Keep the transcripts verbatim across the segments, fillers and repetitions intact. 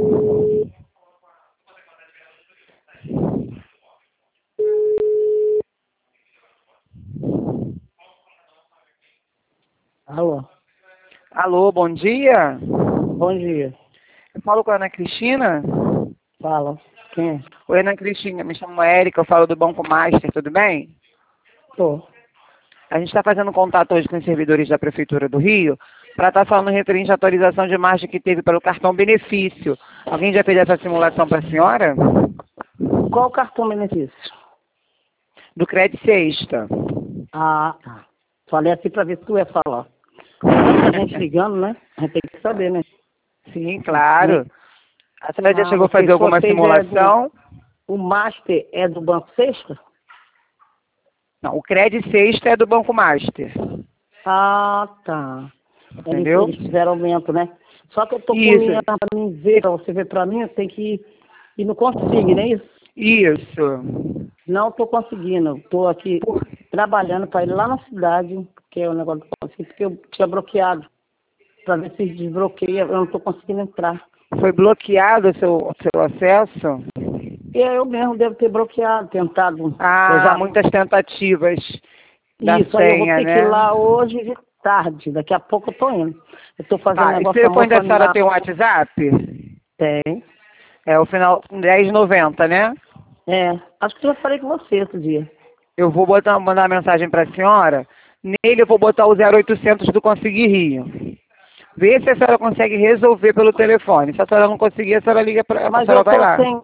Alô? Alô, bom dia. Bom dia. Eu falo com a Ana Cristina. Fala. Quem é? Oi, Ana Cristina, me chamo Érica, eu falo do Banco Master, tudo bem? Tô. A gente está fazendo contato hoje com os servidores da Prefeitura do Rio para estar falando referente à atualização de margem que teve pelo cartão benefício. Alguém já fez essa simulação para a senhora? Qual o cartão benefício? Do Crédito Sexta. Ah, tá. Falei assim pra ver se tu ia falar. Tanta gente ligando, né? A gente tem que saber, né? Sim, claro. A senhora já Ah, chegou a vocês- fazer alguma vocês é simulação? do- o Master é do Banco Sexta? Não, o Crédito Sexta é do Banco Master. Ah, tá. Eles, Entendeu? eles fizeram aumento, né? Só que eu tô com Isso. minha pra mim ver, pra você ver pra mim, eu tenho que ir e não consigo, não é isso? Isso. Não tô conseguindo. Tô aqui Por- trabalhando para ir lá na cidade, que é o negócio do consigo, porque eu tinha bloqueado. Para ver se desbloqueia, eu não tô conseguindo entrar. Foi bloqueado o seu, o seu acesso? E eu mesmo devo ter bloqueado, tentado. Eu Ah, já... muitas tentativas da Isso, aí eu vou senha, ter que ir né? lá hoje de tarde. Daqui a pouco eu tô indo. Eu tô fazendo Tá, e o negócio telefone pra da senhora moça tem um WhatsApp? Tem. É o final dez e noventa, né? É, acho que eu já falei com você esse dia. Eu vou botar, mandar uma mensagem para a senhora. Nele eu vou botar o zero oitocentos do Conseguir Rio. Vê se a senhora consegue resolver pelo telefone. Se a senhora não conseguir, a senhora liga para a Mas senhora eu vai tô lá. sem.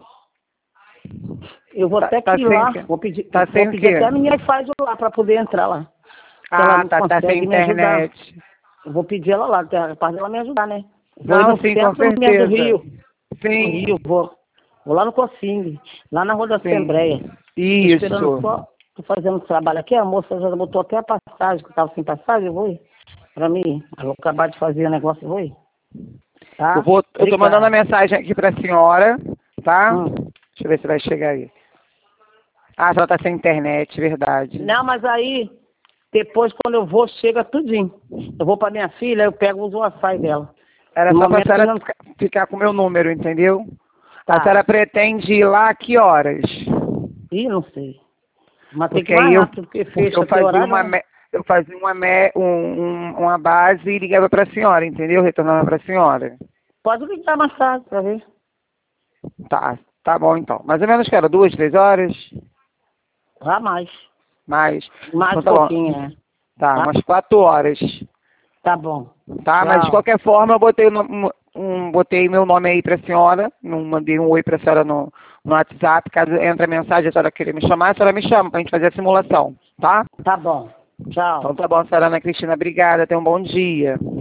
Eu vou Tá, até tá que ir sem o lá. quê? Vou pedir, Tá sem vou o pedir quê? até a minha Wi-Fi lá para poder entrar lá. Se ela Ah, não tá, tá sem consegue me ajudar. internet. Eu vou pedir ela lá, que é capaz dela me ajudar, né? Vou ir Não, no sim, com centro mesmo do certeza. Rio. No Rio, Sim, vou. Vou lá no Consigne, lá na Rua da Assembleia. sim. Tô esperando Isso. só. Tô fazendo um trabalho aqui, a moça já botou até a passagem, que eu tava sem passagem, eu vou ir. Pra mim, eu vou acabar de fazer o negócio, eu vou ir. Tá? Eu, vou, eu tô mandando a Obrigado. mensagem aqui para a senhora, tá? Hum. Deixa eu ver se vai chegar aí. Ah, a senhora tá sem internet, verdade. Não, mas aí, depois quando eu vou, chega tudinho. Eu vou pra minha filha, eu pego o Wi-Fi dela. Era No só para a momento senhora não ficar ficar com o meu número, entendeu? A tá. senhora pretende ir lá a que horas? Ih, não sei. Mas tem que Porque ir mais aí eu, rápido, porque porque fecha eu aqui o fazia horário, uma, né? me- eu fazia uma, me- um, um- uma base e ligava para a senhora, entendeu? Retornava para a senhora. Pode ligar mais tarde pra ver. Tá, tá bom então. Mais ou menos que era duas, três horas? Lá mais. Mais. Mais Então um tá bom. pouquinho, é. Tá, Tá? umas quatro horas. Tá bom. Tá, mas de Tchau. qualquer forma eu botei, no- um, um- botei meu nome aí para a senhora, não mandei um oi para a senhora no, no WhatsApp, caso entre a mensagem a senhora querer me chamar, a senhora me chama para a gente fazer a simulação, tá? Tá bom. Tchau. Então tá bom, senhora Ana Cristina, obrigada, tenha um bom dia.